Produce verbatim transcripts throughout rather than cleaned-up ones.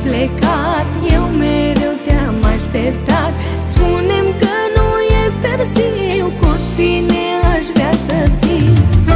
plecat, eu mereu te-am așteptat. Spune-mi că nu e târziu, cu tine aș vrea să fiu.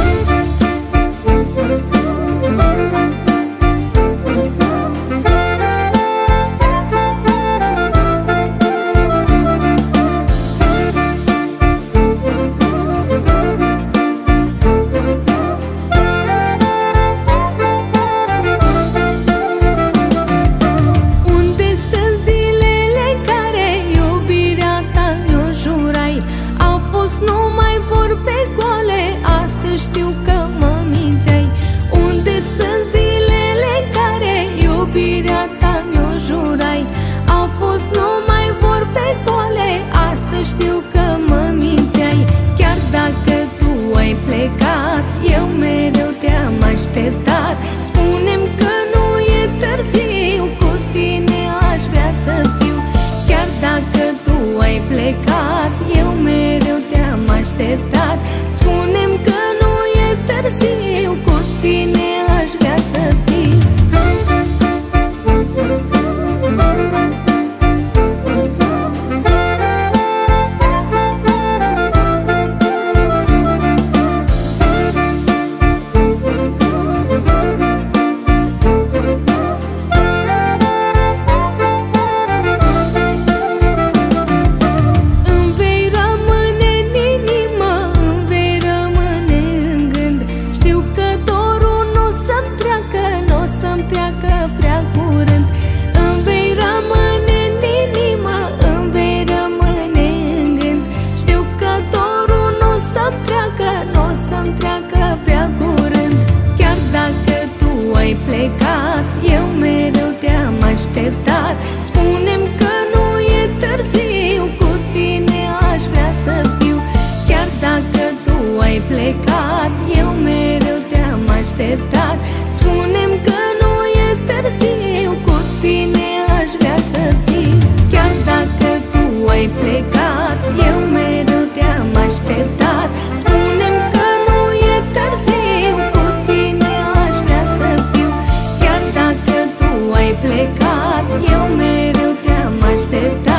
Știu că mă mințeai. Unde sunt zilele care iubirea ta mi-o jurai? Au fost numai vorbe goale, astăzi știu că mă mințeai. Chiar dacă tu ai plecat, eu mereu te-am așteptat. Spune-mi că nu e târziu, cu tine aș vrea să fiu. Chiar dacă tu ai plecat, eu mereu te-am așteptat. Spune-mi că târziu, cu tine aș vrea să fiu. Plecat, eu mereu te-am așteptat. Spune-mi că nu e târziu, cu tine aș vrea să fiu. Chiar dacă tu ai plecat, eu mereu te-am așteptat. Spune-mi că nu e târziu, cu tine aș vrea să fiu. Chiar dacă tu ai plecat, eu mereu te-am așteptat. Spune-mi că nu e târziu, cu tine aș vrea să fiu. Plecat, eu mereu te-am așteptat.